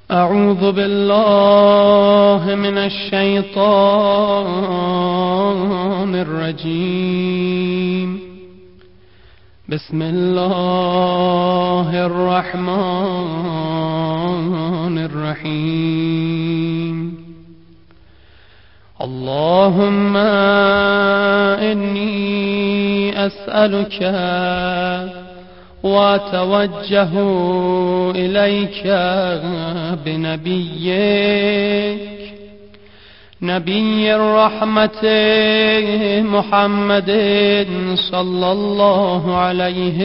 أعوذ بالله من الشيطان الرجيم. بسم الله الرحمن الرحيم. اللهم إني أسألك وأتوجه إليك بنبيك نبي الرحمة محمد صلى الله عليه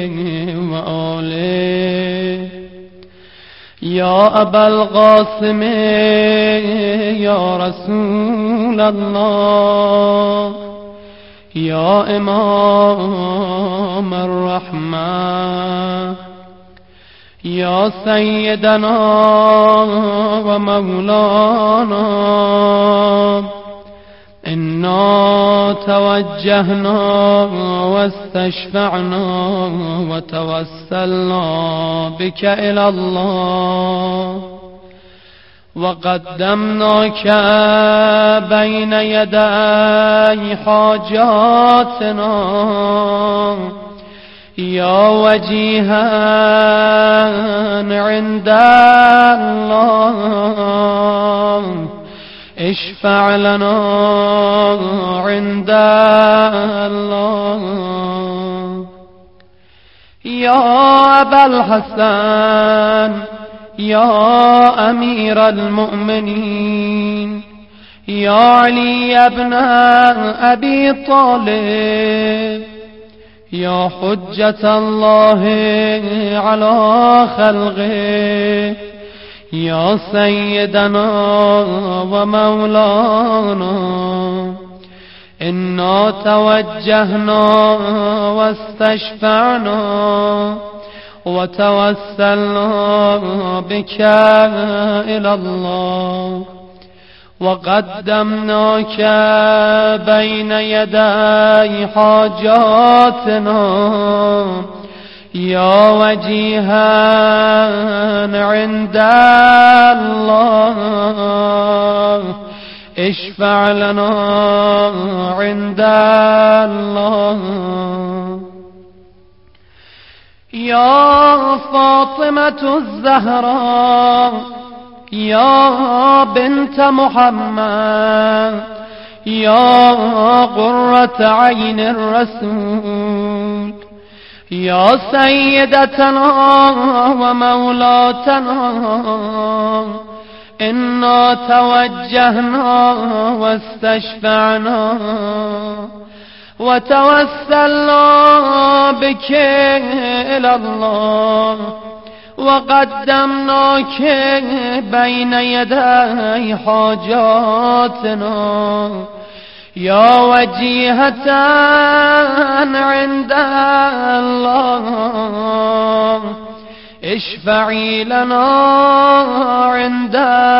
وآله. يا أبا القاسم يا رسول الله، يا إمام الرحمة، يا سيدنا ومولانا، إنا توجهنا واستشفعنا وتوسلنا بك إلى الله، وقدمناك بين يدي حاجاتنا يا وجيها عند الله، اشفع لنا عند الله. يا أبا الحسن، يا أمير المؤمنين، يا علي بن أبي طالب، يا حجة الله على خلقه، يا سيدنا ومولانا، إنا توجهنا واستشفعنا وتوسلنا بك إلى الله، وقدمناك بين يدي حاجاتنا يا وجيها عند الله، اشفع لنا عند الله. يا فاطمة الزهراء، يا بنت محمد، يا قرة عين الرسول، يا سيدتنا ومولاتنا، إنا توجهنا واستشفعنا وتوسلنا بك إلى الله، وقدمناك بين يدي حاجاتنا يا وجيهة عند الله، اشفعي لنا عند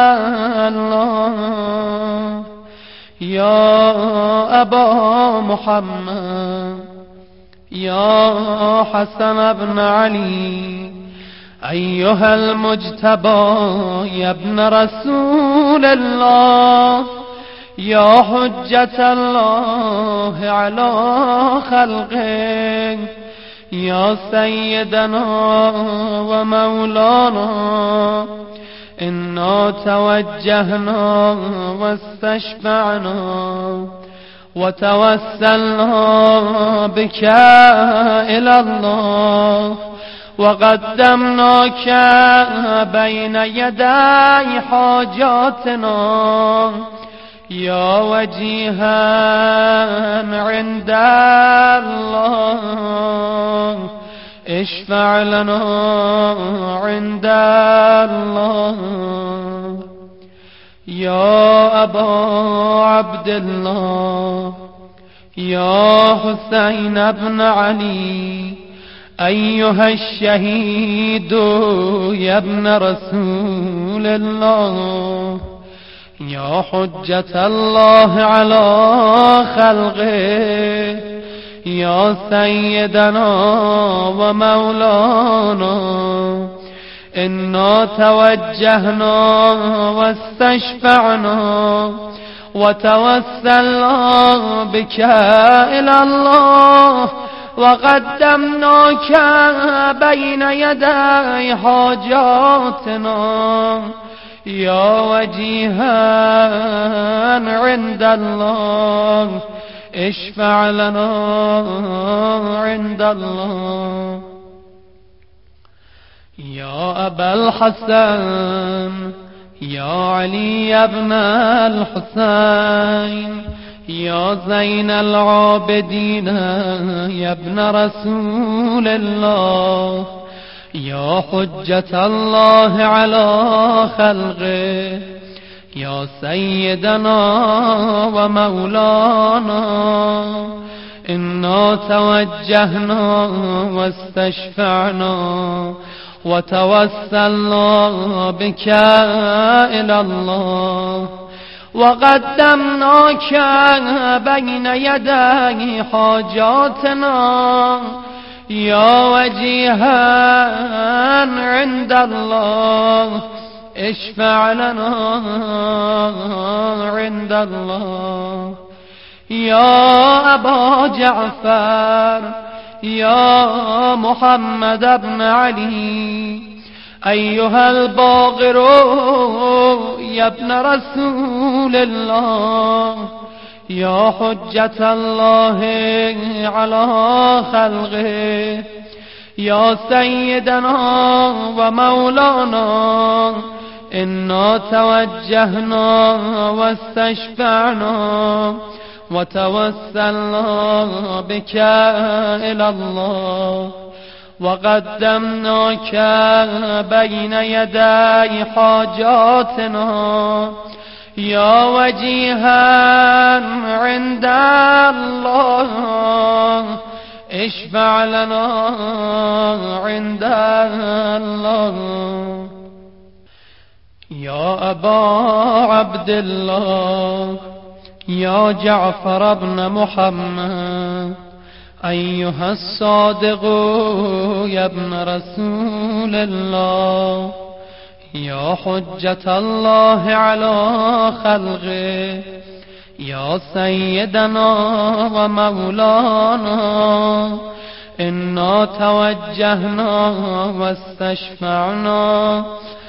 الله. يا أبا محمد، يا حسن بن علي، أيها المجتبى يا ابن رسول الله، يا حجة الله على خلقه، يا سيدنا ومولانا، إنا توجهنا واستشفعنا وتوسلنا بك إلى الله، وقدمناك بين يدي حاجاتنا يا وجيها عند الله، اشفع لنا عند الله. يا أبا عبد الله، يا حسين بن علي، أيها الشهيد يا ابن رسول الله، يا حجة الله على خلقه، يا سيدنا ومولانا، إنا توجهنا واستشفعنا وتوسلنا بك إلى الله وقدمناك بين يدي حاجاتنا يا وجيها عند الله اشفع لنا عند الله. يا أبا الحسن يا علي بن الحسين يا زين العابدين يا ابن رسول الله يا حجة الله على خلقه يا سيدنا ومولانا إنا توجهنا واستشفعنا وتوسلنا بك إلى الله وقدمناك بين يدي حاجاتنا يا وجيها عند الله اشفع لنا عند الله. يا أبا جعفر يا محمد بن علي أيها الباقر يا ابن رسول الله يا حجة الله على خلقه يا سيدنا ومولانا إنا توجهنا واستشفعنا وتوسلنا بك إلى الله وقدمناك بين يدي حاجاتنا يا وجيها عند الله اشفع لنا عند الله. يا أبا عبد الله يا جعفر بن محمد أيها الصادق يا ابن رسول الله يا حجة الله على خلقه يا سيدنا ومولانا إنا توجهنا واستشفعنا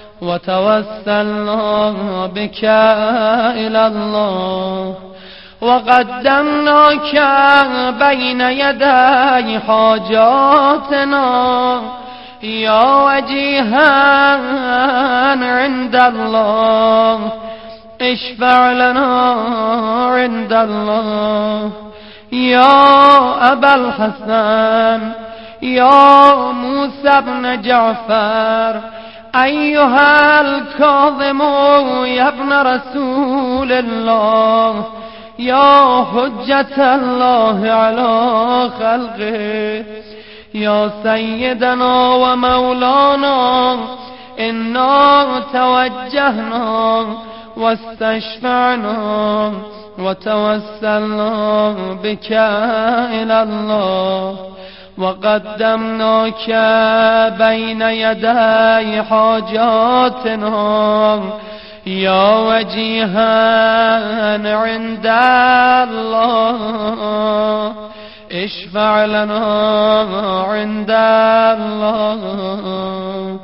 وتوسلنا بك إلى الله وقدمناك بين يدي حاجاتنا يا وجيها عند الله اشفع لنا عند الله. يا أبا الحسن يا موسى بن جعفر أيها الكاظم يا ابن رسول الله يا حجة الله على خلقه يا سيدنا ومولانا إنا توجهنا واستشفعنا وتوسلنا بك إلى الله وقدمناك بين يدي حاجاتنا يا وجيها عند الله اشفع لنا عند الله.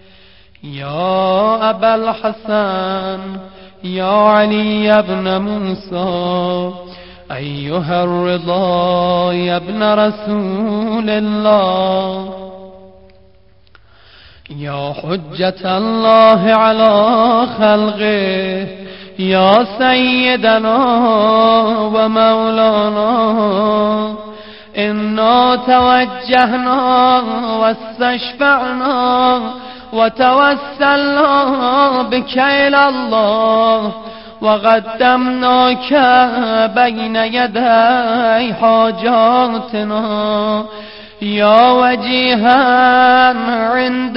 يا أبا الحسن يا علي بن موسى أيها الرضا يا ابن رسول الله يا حجة الله على خلقه يا سيدنا ومولانا إنا توجهنا واستشفعنا وتوسلنا بك إلى الله وقدمناك بين يدي حاجاتنا يا وجيها عند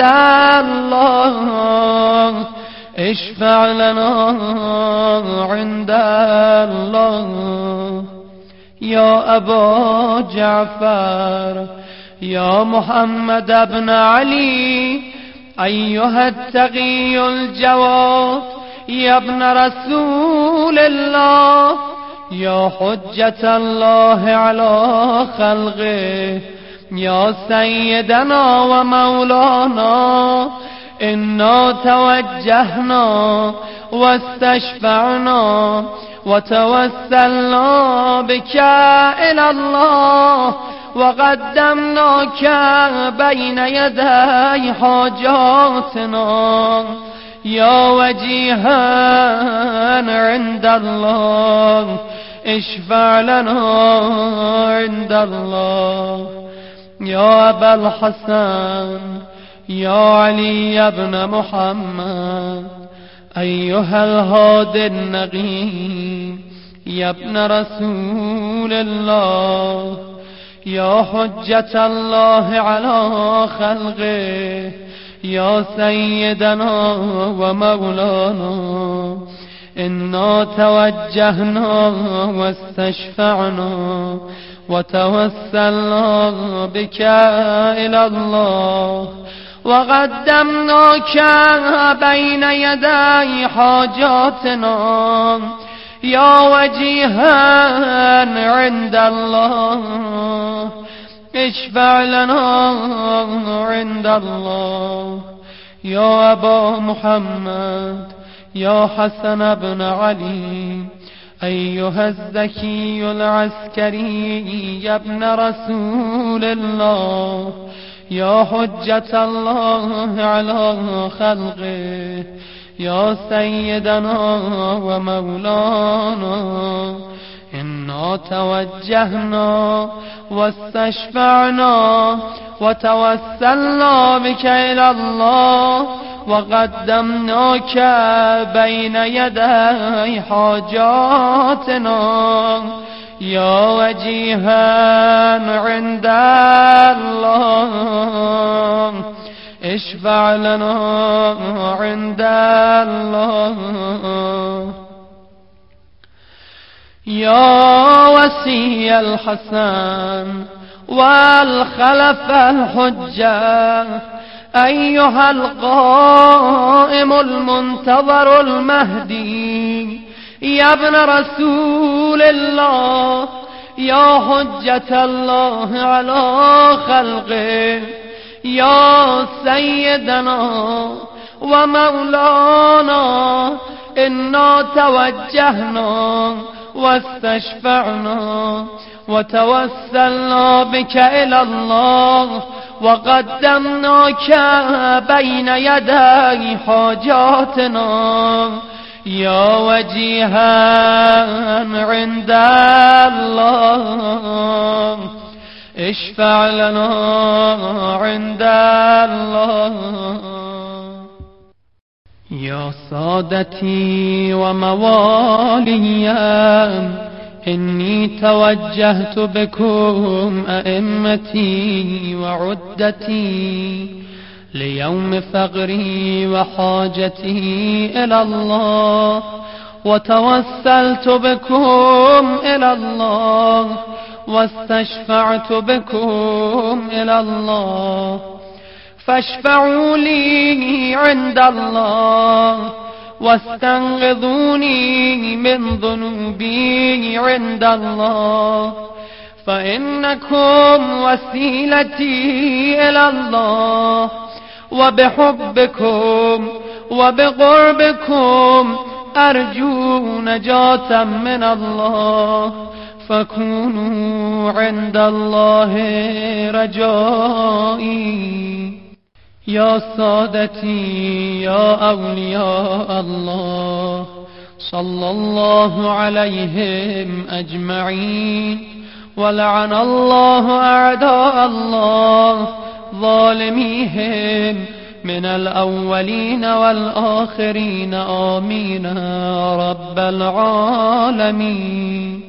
الله اشفع لنا عند الله. يا أبا جعفر يا محمد بن علي أيها التقي الجواد يا ابن رسول الله، يا حجة الله على خلقه، يا سيدنا ومولانا، إنا توجهنا واستشفعنا وتوسلنا بك إلى الله، وقدمناك بين يدي حاجاتنا، يا وجيها عند الله اشفع لنا عند الله. يا أبا الحسن يا علي بن محمد، أيها الهادي النقي يا ابن رسول الله، يا حجة الله على خلقه، يا سيدنا ومولانا، إنا توجهنا واستشفعنا وتوسلنا بك إلى الله، وقدمناك بين يدي حاجاتنا، يا وجيها عند الله اشفع لنا عند الله. يا أبا محمد يا حسن بن علي، أيها الزكي العسكري يا ابن رسول الله، يا حجة الله على خلقه، يا سيدنا ومولانا، إنا توجهنا واستشفعنا وتوسلنا بك إلى الله، وقدمناك بين يدي حاجاتنا، يا وجيها عند الله اشفع لنا عند الله. يا وسي الحسن والخلف الحجة، أيها القائم المنتظر المهدي يا ابن رسول الله، يا حجة الله على خلقه، يا سيدنا ومولانا، إنا توجهنا واستشفعنا وتوسلنا بك إلى الله، وقدمناك بين يدي حاجاتنا، يا وجيها عند الله اشفع لنا عند الله. يا سادتي وموالي، إني توجهت بكم أئمتي وعدتي ليوم فقري وحاجتي إلى الله، وتوسلت بكم إلى الله واستشفعت بكم إلى الله، فاشفعوا لي عند الله واستنقذوني من ذنوبي عند الله، فإنكم وسيلتي إلى الله، وبحبكم وبقربكم أرجو نجاة من الله، فكونوا عند الله رجائي. يا سادتي يا أولياء الله، صلى الله عليهم أجمعين، ولعن الله أعداء الله ظالميهم من الأولين والآخرين، آمين رب العالمين.